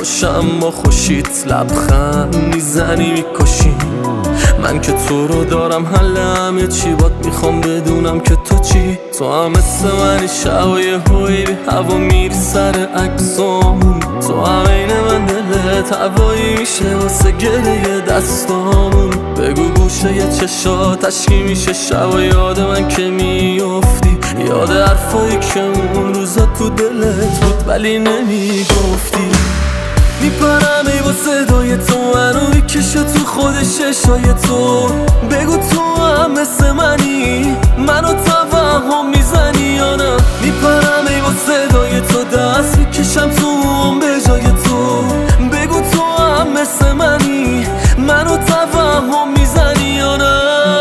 باشم با خوشیت لبخند میزنی میکشی. من که تو رو دارم حل همه چی، بات میخوام بدونم که تو چی. تو هم مثل منی شبای هوی بی هوا میری سر عکسامون. تو هم این من دلت هوایی میشه واسه گریه دستامون. بگو گوشه یه چشات عشقی میشه شبا یاد من که میافتی. یاد حرفایی که اون روزا تو دلت بود ولی نمیگفتی. میپرم ای با صدای تو منو میکشه تو خود ششای تو. بگو تو هم مثل منی منو توهم میزنی یا نه. میپرم ای با صدای تو دست میکشم تو هم به جای تو. بگو تو هم مثل منی منو توهم میزنی یا نه.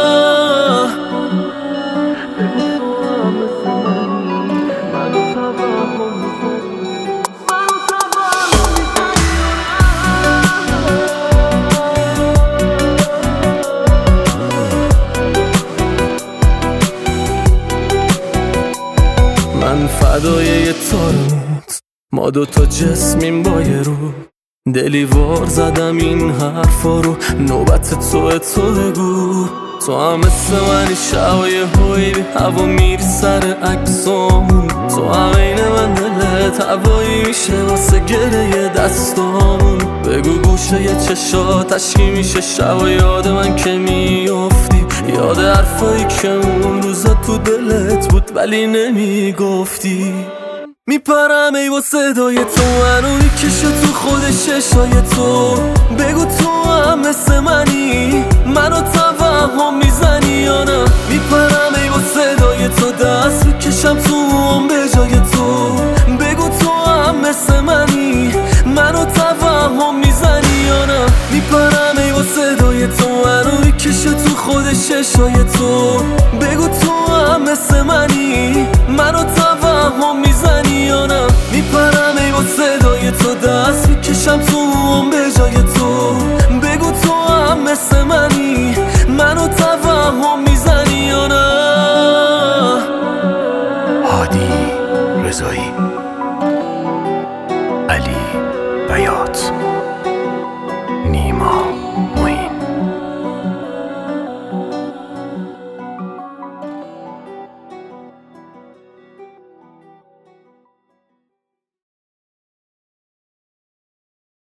من فدای یه تارموت، ما دوتا جسمیم با یه رو. دلی وار زدم این حرفا رو، نوبت تو بگو. تو هم مثل منی شبای هوی بی هوا میری سر عکسامون. تو هم این من دلت هوایی میشه واسه گریه دستامون. بگو گوشه یه چشات عشقی میشه شبا یاد من که میافتی. یاد حرفایی که اون روزا تو دلت بود ولی نمیگفتی. میپرم ای با صدای تو منو میکشه تو خود ششای تو. بگو تو هم مثل منی منو توهم میزنی یا نه. میپرم ای با صدای تو دست میکشم تو هم به جای تو. بگو تو هم مثل منی منو توهم میزنی یا نه. میپرم ای با صدای تو منو میکشه تو خود ششای تو. بگو تو هم مثل منی منو توهم میزنی یا نه. میپرم ای با صدای تو دست میکشم تو هم به